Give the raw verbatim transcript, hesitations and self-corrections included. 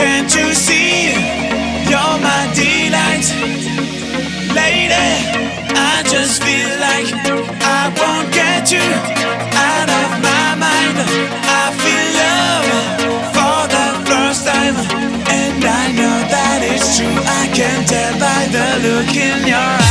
Can't you see? You're my delight. Lady, I just feel like I won't get you out of my mind. I feel love for the first time, and I know that it's true. I can tell by the look in your eyes.